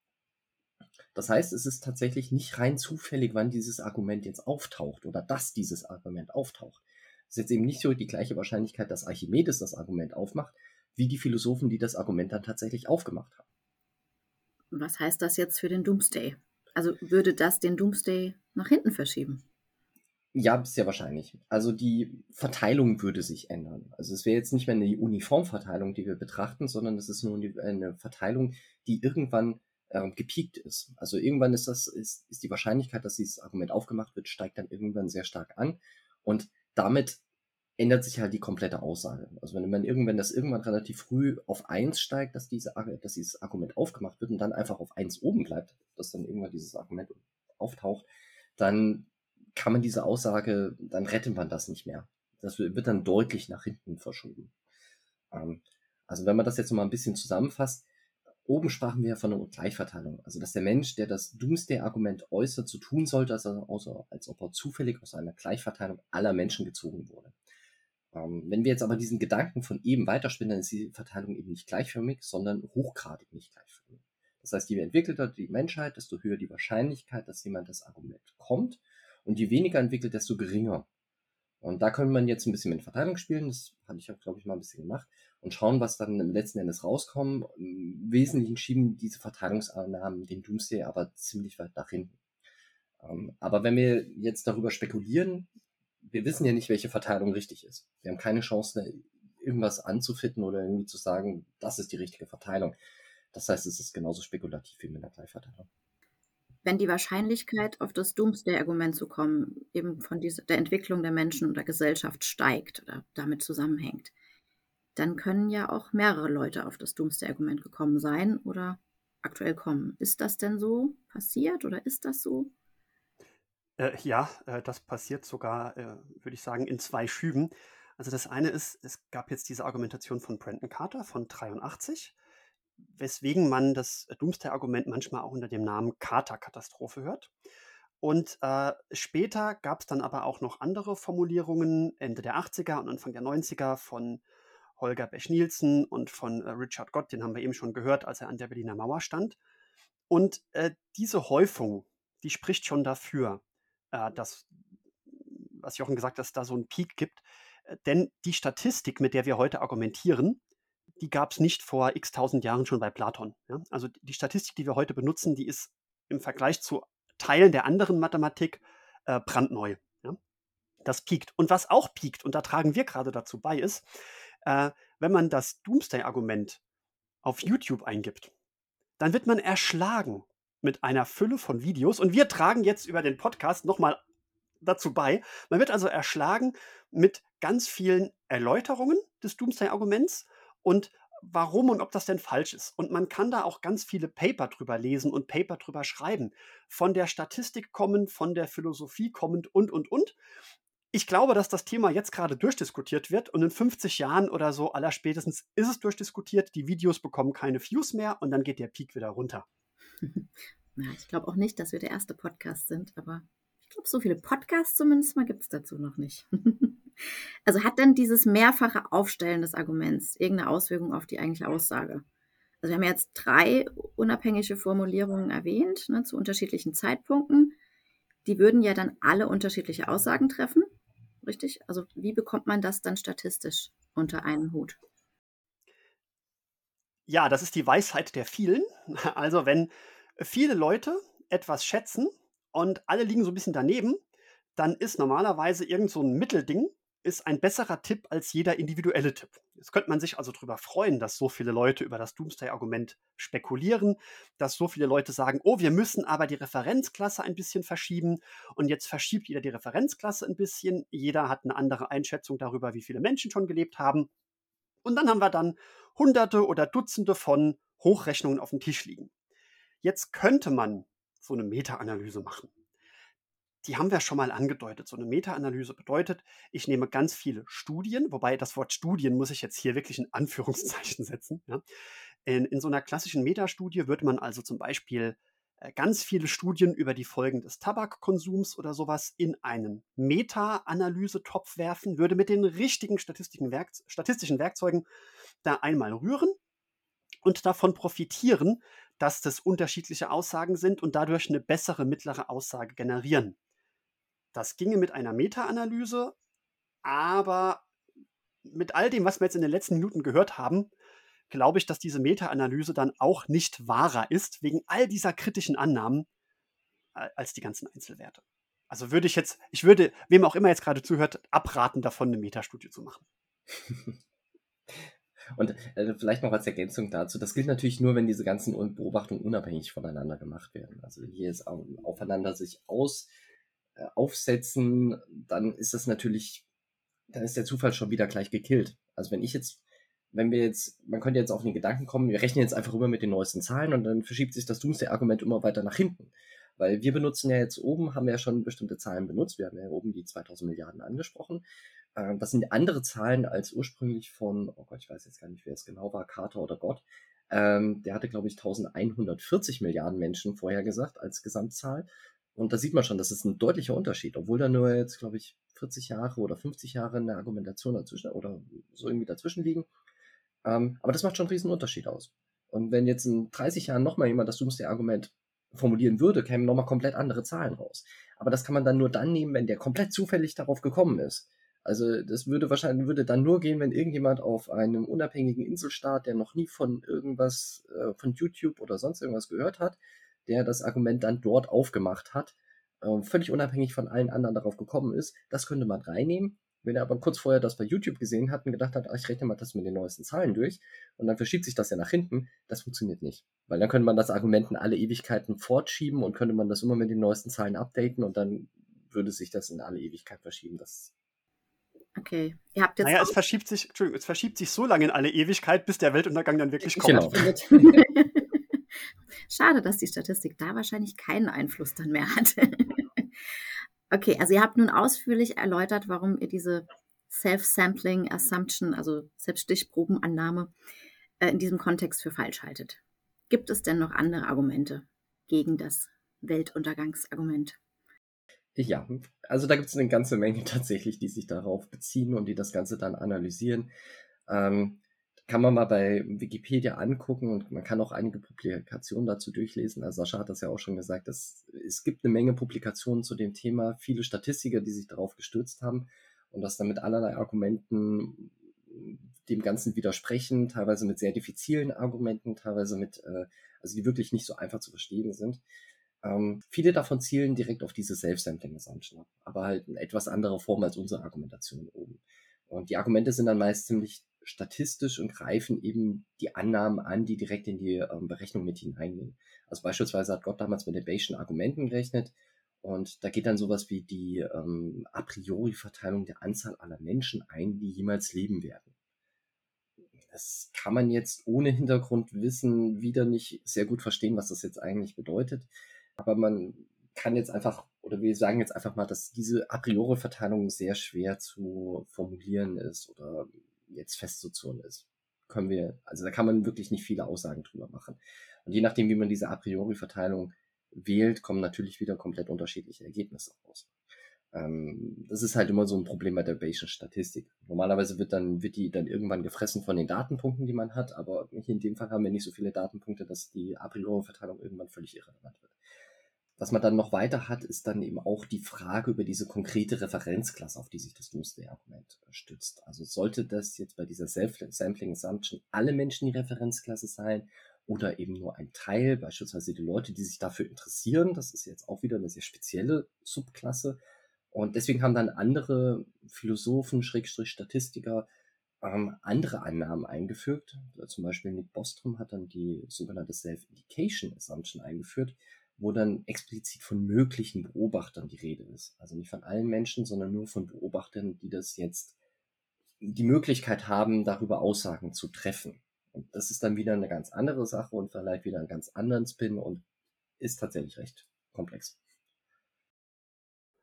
Das heißt, es ist tatsächlich nicht rein zufällig, wann dieses Argument jetzt auftaucht oder dass dieses Argument auftaucht. Es ist jetzt eben nicht so die gleiche Wahrscheinlichkeit, dass Archimedes das Argument aufmacht, wie die Philosophen, die das Argument dann tatsächlich aufgemacht haben. Was heißt das jetzt für den Doomsday? Also würde das den Doomsday nach hinten verschieben? Ja, sehr wahrscheinlich. Also die Verteilung würde sich ändern. Also es wäre jetzt nicht mehr eine Uniformverteilung, die wir betrachten, sondern es ist nur eine Verteilung, die irgendwann gepiekt ist. Also irgendwann ist die Wahrscheinlichkeit, dass dieses Argument aufgemacht wird, steigt dann irgendwann sehr stark an. Und damit ändert sich halt die komplette Aussage. Also wenn das irgendwann relativ früh auf 1 steigt, dass dieses Argument aufgemacht wird und dann einfach auf 1 oben bleibt, dass dann irgendwann dieses Argument auftaucht, dann kann man diese Aussage, dann rettet man das nicht mehr. Das wird dann deutlich nach hinten verschoben. Also wenn man das jetzt noch mal ein bisschen zusammenfasst, oben sprachen wir ja von einer Gleichverteilung. Also dass der Mensch, der das Doomsday-Argument äußert, so tun sollte, als ob er zufällig aus einer Gleichverteilung aller Menschen gezogen wurde. Wenn wir jetzt aber diesen Gedanken von eben weiterspinnen, dann ist die Verteilung eben nicht gleichförmig, sondern hochgradig nicht gleichförmig. Das heißt, je entwickelter die Menschheit, desto höher die Wahrscheinlichkeit, dass jemand das Argument bekommt. Und je weniger entwickelt, desto geringer. Und da könnte man jetzt ein bisschen mit Verteilung spielen. Das hatte ich auch, glaube ich, mal ein bisschen gemacht. Und schauen, was dann im letzten Endes rauskommt. Im Wesentlichen schieben diese Verteilungsannahmen den Doomsday aber ziemlich weit nach hinten. Aber wenn wir jetzt darüber spekulieren, wir wissen ja nicht, welche Verteilung richtig ist. Wir haben keine Chance, irgendwas anzufitten oder irgendwie zu sagen, das ist die richtige Verteilung. Das heißt, es ist genauso spekulativ wie mit einer Gleichverteilung. Wenn die Wahrscheinlichkeit, auf das Doomsday-Argument zu kommen, eben von der Entwicklung der Menschen oder Gesellschaft steigt oder damit zusammenhängt, dann können ja auch mehrere Leute auf das Doomsday-Argument gekommen sein oder aktuell kommen. Ist das denn so passiert oder ist das so? Das passiert sogar, würde ich sagen, in 2 Schüben. Also das eine ist, es gab jetzt diese Argumentation von Brandon Carter von 83, weswegen man das Doomsday-Argument manchmal auch unter dem Namen Carter-Katastrophe hört. Und später gab es dann aber auch noch andere Formulierungen, Ende der 80er und Anfang der 90er von Holger Besch-Nielsen und von Richard Gott, den haben wir eben schon gehört, als er an der Berliner Mauer stand. Und diese Häufung, die spricht schon dafür, dass, was Jochen gesagt hat, dass es da so einen Peak gibt. Denn die Statistik, mit der wir heute argumentieren, die gab es nicht vor x tausend Jahren schon bei Platon. Ja? Also die Statistik, die wir heute benutzen, die ist im Vergleich zu Teilen der anderen Mathematik brandneu. Ja? Das piekt. Und was auch piekt, und da tragen wir gerade dazu bei, ist, wenn man das Doomsday-Argument auf YouTube eingibt, dann wird man erschlagen mit einer Fülle von Videos. Und wir tragen jetzt über den Podcast nochmal dazu bei. Man wird also erschlagen mit ganz vielen Erläuterungen des Doomsday-Arguments und warum und ob das denn falsch ist. Und man kann da auch ganz viele Paper drüber lesen und Paper drüber schreiben. Von der Statistik kommend, von der Philosophie kommend und. Ich glaube, dass das Thema jetzt gerade durchdiskutiert wird und in 50 Jahren oder so allerspätestens ist es durchdiskutiert. Die Videos bekommen keine Views mehr und dann geht der Peak wieder runter. Ja, ich glaube auch nicht, dass wir der erste Podcast sind, aber ich glaube, so viele Podcasts zumindest mal gibt es dazu noch nicht. Also hat denn dieses mehrfache Aufstellen des Arguments irgendeine Auswirkung auf die eigentliche Aussage? Also wir haben jetzt 3 unabhängige Formulierungen erwähnt, ne, zu unterschiedlichen Zeitpunkten. Die würden ja dann alle unterschiedliche Aussagen treffen, richtig? Also wie bekommt man das dann statistisch unter einen Hut? Ja, das ist die Weisheit der vielen. Also wenn viele Leute etwas schätzen und alle liegen so ein bisschen daneben, dann ist normalerweise irgend so ein Mittelding ist ein besserer Tipp als jeder individuelle Tipp. Jetzt könnte man sich also darüber freuen, dass so viele Leute über das Doomsday-Argument spekulieren, dass so viele Leute sagen, oh, wir müssen aber die Referenzklasse ein bisschen verschieben und jetzt verschiebt jeder die Referenzklasse ein bisschen. Jeder hat eine andere Einschätzung darüber, wie viele Menschen schon gelebt haben. Und dann haben wir dann Hunderte oder Dutzende von Hochrechnungen auf dem Tisch liegen. Jetzt könnte man so eine Meta-Analyse machen. die haben wir schon mal angedeutet. So eine Meta-Analyse bedeutet, ich nehme ganz viele Studien, wobei das Wort Studien muss ich jetzt hier wirklich in Anführungszeichen setzen. Ja. In so einer klassischen Metastudie würde man also zum Beispiel ganz viele Studien über die Folgen des Tabakkonsums oder sowas in einen Meta-Analyse-Topf werfen, würde mit den richtigen statistischen Werkzeugen da einmal rühren und davon profitieren, dass das unterschiedliche Aussagen sind und dadurch eine bessere mittlere Aussage generieren. Das ginge mit einer Meta-Analyse, aber mit all dem, was wir jetzt in den letzten Minuten gehört haben, glaube ich, dass diese Meta-Analyse dann auch nicht wahrer ist, wegen all dieser kritischen Annahmen als die ganzen Einzelwerte. Also ich würde, wem auch immer jetzt gerade zuhört, abraten davon, eine Metastudie zu machen. Und vielleicht noch als Ergänzung dazu, das gilt natürlich nur, wenn diese ganzen Beobachtungen unabhängig voneinander gemacht werden. Also wenn die jetzt aufeinander sich aufsetzen, dann ist das natürlich, dann ist der Zufall schon wieder gleich gekillt. Also man könnte jetzt auf den Gedanken kommen, wir rechnen jetzt einfach immer mit den neuesten Zahlen und dann verschiebt sich das Doomsday-Argument immer weiter nach hinten. Weil wir benutzen ja jetzt oben, haben wir ja schon bestimmte Zahlen benutzt, wir haben ja oben die 2000 Milliarden angesprochen. Das sind andere Zahlen als ursprünglich von, oh Gott, ich weiß jetzt gar nicht, wer es genau war, Carter oder Gott. Der hatte, glaube ich, 1140 Milliarden Menschen vorhergesagt als Gesamtzahl. Und da sieht man schon, das ist ein deutlicher Unterschied, obwohl da nur jetzt, glaube ich, 40 Jahre oder 50 Jahre eine Argumentation dazwischen oder so irgendwie dazwischen liegen. Aber das macht schon einen riesen Unterschied aus. Und wenn jetzt in 30 Jahren nochmal jemand das Doomsday-Argument formulieren würde, kämen nochmal komplett andere Zahlen raus. Aber das kann man dann nur dann nehmen, wenn der komplett zufällig darauf gekommen ist. Also das würde dann nur gehen, wenn irgendjemand auf einem unabhängigen Inselstaat, der noch nie von irgendwas, von YouTube oder sonst irgendwas gehört hat, der das Argument dann dort aufgemacht hat, völlig unabhängig von allen anderen darauf gekommen ist. Das könnte man reinnehmen. Wenn er aber kurz vorher das bei YouTube gesehen hat und gedacht hat, ich rechne mal das mit den neuesten Zahlen durch und dann verschiebt sich das ja nach hinten, das funktioniert nicht. Weil dann könnte man das Argument in alle Ewigkeiten fortschieben und könnte man das immer mit den neuesten Zahlen updaten und dann würde sich das in alle Ewigkeit verschieben. Okay, ihr habt jetzt Naja, auch es verschiebt sich so lange in alle Ewigkeit, bis der Weltuntergang dann wirklich kommt. Genau. Schade, dass die Statistik da wahrscheinlich keinen Einfluss dann mehr hat. Okay, also ihr habt nun ausführlich erläutert, warum ihr diese Self-Sampling Assumption, also Selbststichprobenannahme, in diesem Kontext für falsch haltet. Gibt es denn noch andere Argumente gegen das Weltuntergangsargument? Ja, also da gibt es eine ganze Menge tatsächlich, die sich darauf beziehen und die das Ganze dann analysieren. Kann man mal bei Wikipedia angucken und man kann auch einige Publikationen dazu durchlesen. Also Sascha hat das ja auch schon gesagt, es gibt eine Menge Publikationen zu dem Thema, viele Statistiker, die sich darauf gestürzt haben und das dann mit allerlei Argumenten dem Ganzen widersprechen, teilweise mit sehr diffizilen Argumenten, teilweise also die wirklich nicht so einfach zu verstehen sind. Viele davon zielen direkt auf diese Self-Sampling Assumption ab, aber halt in etwas anderer Form als unsere Argumentation oben. Und die Argumente sind dann meist ziemlich statistisch und greifen eben die Annahmen an, die direkt in die Berechnung mit hineingehen. Also beispielsweise hat Gott damals mit den Bayesian Argumenten gerechnet und da geht dann sowas wie die a priori Verteilung der Anzahl aller Menschen ein, die jemals leben werden. Das kann man jetzt ohne Hintergrundwissen wieder nicht sehr gut verstehen, was das jetzt eigentlich bedeutet. Aber man kann jetzt einfach, oder wir sagen jetzt einfach mal, dass diese a priori Verteilung sehr schwer zu formulieren ist oder jetzt festzuzurren ist. Also da kann man wirklich nicht viele Aussagen drüber machen. Und je nachdem, wie man diese a priori Verteilung wählt, kommen natürlich wieder komplett unterschiedliche Ergebnisse raus. Das ist halt immer so ein Problem bei der Bayesian Statistik. Normalerweise wird die dann irgendwann gefressen von den Datenpunkten, die man hat, aber hier in dem Fall haben wir nicht so viele Datenpunkte, dass die a priori Verteilung irgendwann völlig irrelevant wird. Was man dann noch weiter hat, ist dann eben auch die Frage über diese konkrete Referenzklasse, auf die sich das Doomsday-Argument stützt. Also sollte das jetzt bei dieser Self-Sampling Assumption alle Menschen die Referenzklasse sein oder eben nur ein Teil, beispielsweise die Leute, die sich dafür interessieren. Das ist jetzt auch wieder eine sehr spezielle Subklasse. Und deswegen haben dann andere Philosophen, Statistiker, andere Annahmen eingefügt. Zum Beispiel Nick Bostrom hat dann die sogenannte Self-Indication Assumption eingeführt, wo dann explizit von möglichen Beobachtern die Rede ist. Also nicht von allen Menschen, sondern nur von Beobachtern, die das jetzt die Möglichkeit haben, darüber Aussagen zu treffen. Und das ist dann wieder eine ganz andere Sache und vielleicht wieder einen ganz anderen Spin und ist tatsächlich recht komplex.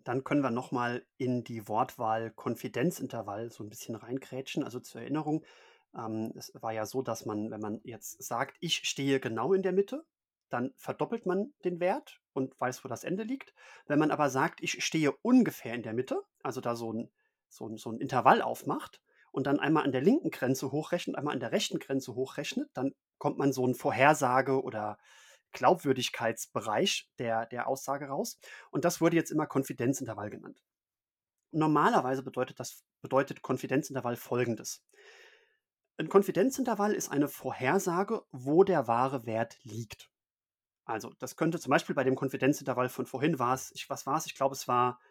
dann können wir nochmal in die Wortwahl Konfidenzintervall so ein bisschen reinkrätschen. Also zur Erinnerung, es war ja so, dass man, wenn man jetzt sagt, ich stehe genau in der Mitte, dann verdoppelt man den Wert und weiß, wo das Ende liegt. Wenn man aber sagt, ich stehe ungefähr in der Mitte, also da so ein Intervall aufmacht und dann einmal an der linken Grenze hochrechnet, einmal an der rechten Grenze hochrechnet, dann kommt man so ein Vorhersage- oder Glaubwürdigkeitsbereich der Aussage raus. Und das wurde jetzt immer Konfidenzintervall genannt. Normalerweise bedeutet Konfidenzintervall Folgendes. Ein Konfidenzintervall ist eine Vorhersage, wo der wahre Wert liegt. Also das könnte zum Beispiel bei dem Konfidenzintervall von vorhin was war es? Ich glaube, es war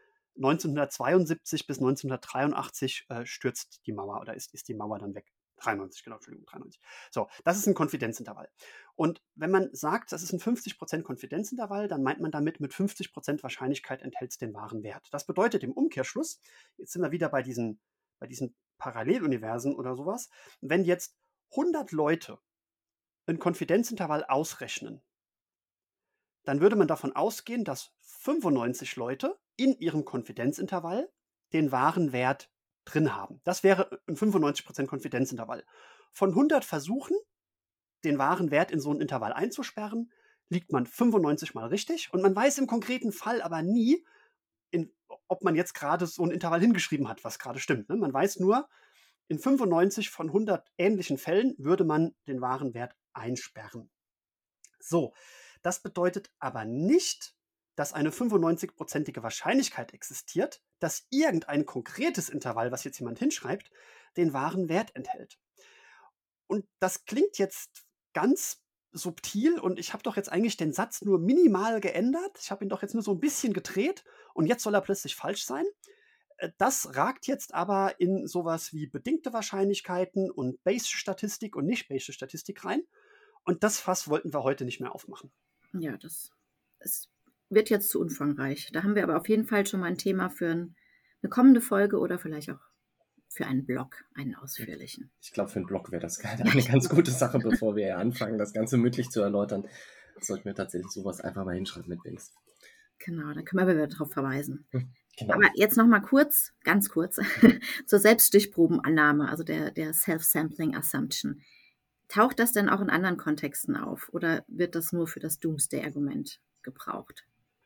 1972 bis 1983 stürzt die Mauer oder ist die Mauer dann weg. 93, genau, Entschuldigung, 93. So, das ist ein Konfidenzintervall. Und wenn man sagt, das ist ein 50% Konfidenzintervall, dann meint man damit, mit 50% Wahrscheinlichkeit enthält es den wahren Wert. Das bedeutet im Umkehrschluss, jetzt sind wir wieder bei diesen Paralleluniversen oder sowas, wenn jetzt 100 Leute ein Konfidenzintervall ausrechnen, dann würde man davon ausgehen, dass 95 Leute in ihrem Konfidenzintervall den wahren Wert drin haben. Das wäre ein 95% Konfidenzintervall. Von 100 Versuchen, den wahren Wert in so ein Intervall einzusperren, liegt man 95 Mal richtig. Und man weiß im konkreten Fall aber nie, ob man jetzt gerade so ein Intervall hingeschrieben hat, was gerade stimmt. Ne? Man weiß nur, in 95 von 100 ähnlichen Fällen würde man den wahren Wert einsperren. So, das bedeutet aber nicht, dass eine 95%ige Wahrscheinlichkeit existiert, dass irgendein konkretes Intervall, was jetzt jemand hinschreibt, den wahren Wert enthält. Und das klingt jetzt ganz subtil und ich habe doch jetzt eigentlich den Satz nur minimal geändert. Ich habe ihn doch jetzt nur so ein bisschen gedreht und jetzt soll er plötzlich falsch sein. Das ragt jetzt aber in sowas wie bedingte Wahrscheinlichkeiten und Bayes-Statistik und nicht Bayes Statistik rein. Und das Fass wollten wir heute nicht mehr aufmachen. Ja, es wird jetzt zu umfangreich. Da haben wir aber auf jeden Fall schon mal ein Thema für eine kommende Folge oder vielleicht auch für einen Blog, einen ausführlichen. Ich glaube, für einen Blog wäre das eine ganz gute Sache, bevor wir anfangen, das Ganze mündlich zu erläutern. Sollten wir tatsächlich sowas einfach mal hinschreiben mit Links. Genau, da können wir wieder darauf verweisen. Genau. Aber jetzt nochmal ganz kurz, zur Selbststichprobenannahme, also der Self-Sampling Assumption. Taucht das denn auch in anderen Kontexten auf oder wird das nur für das Doomsday-Argument gebraucht?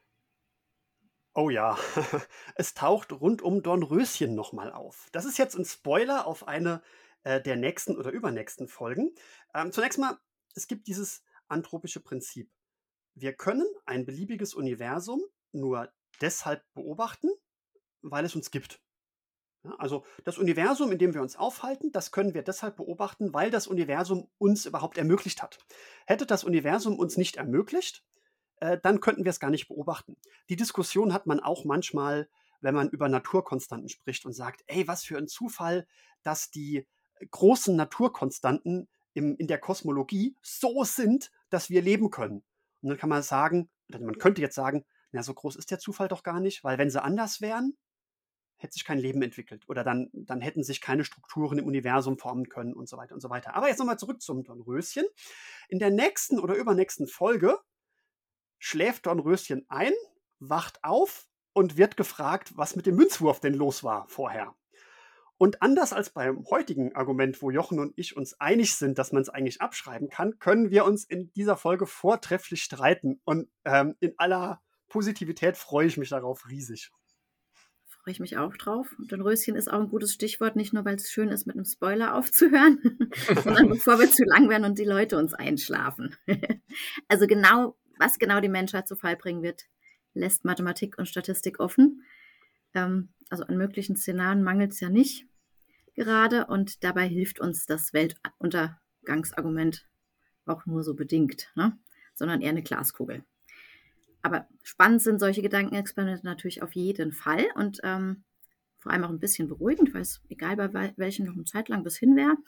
Oh ja, es taucht rund um Dornröschen nochmal auf. Das ist jetzt ein Spoiler auf eine der nächsten oder übernächsten Folgen. Zunächst mal, es gibt dieses anthropische Prinzip. Wir können ein beliebiges Universum nur deshalb beobachten, weil es uns gibt. Ja, also das Universum, in dem wir uns aufhalten, das können wir deshalb beobachten, weil das Universum uns überhaupt ermöglicht hat. Hätte das Universum uns nicht ermöglicht, dann könnten wir es gar nicht beobachten. Die Diskussion hat man auch manchmal, wenn man über Naturkonstanten spricht und sagt, ey, was für ein Zufall, dass die großen Naturkonstanten in der Kosmologie so sind, dass wir leben können. Und dann kann man sagen, oder man könnte jetzt sagen, na, so groß ist der Zufall doch gar nicht, weil wenn sie anders wären, hätte sich kein Leben entwickelt oder dann hätten sich keine Strukturen im Universum formen können und so weiter und so weiter. Aber jetzt nochmal zurück zum Dornröschen. In der nächsten oder übernächsten Folge schläft Dornröschen ein, wacht auf und wird gefragt, was mit dem Münzwurf denn los war vorher. Und anders als beim heutigen Argument, wo Jochen und ich uns einig sind, dass man es eigentlich abschreiben kann, können wir uns in dieser Folge vortrefflich streiten. Und in aller Positivität freue ich mich darauf riesig. Freue ich mich auch drauf. Und Dornröschen ist auch ein gutes Stichwort, nicht nur, weil es schön ist, mit einem Spoiler aufzuhören, sondern bevor wir zu lang werden und die Leute uns einschlafen. Also was genau die Menschheit zu Fall bringen wird, lässt Mathematik und Statistik offen. Also an möglichen Szenarien mangelt es ja nicht gerade und dabei hilft uns das Weltuntergangsargument auch nur so bedingt, ne? Sondern eher eine Glaskugel. Aber spannend sind solche Gedankenexperimente natürlich auf jeden Fall und vor allem auch ein bisschen beruhigend, weil es egal bei welchen noch eine Zeit lang bis hin wäre.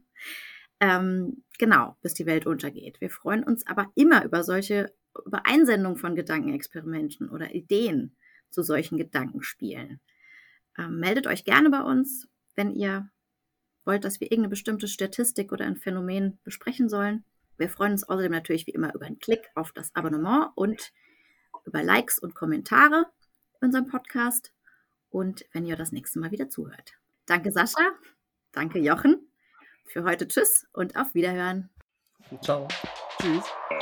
Genau, bis die Welt untergeht. Wir freuen uns aber immer über Einsendungen von Gedankenexperimenten oder Ideen zu solchen Gedankenspielen. Meldet euch gerne bei uns, wenn ihr wollt, dass wir irgendeine bestimmte Statistik oder ein Phänomen besprechen sollen. Wir freuen uns außerdem natürlich wie immer über einen Klick auf das Abonnement und über Likes und Kommentare. unserem Podcast und wenn ihr das nächste Mal wieder zuhört. Danke Sascha, danke Jochen. Für heute tschüss und auf Wiederhören. Ciao. Tschüss.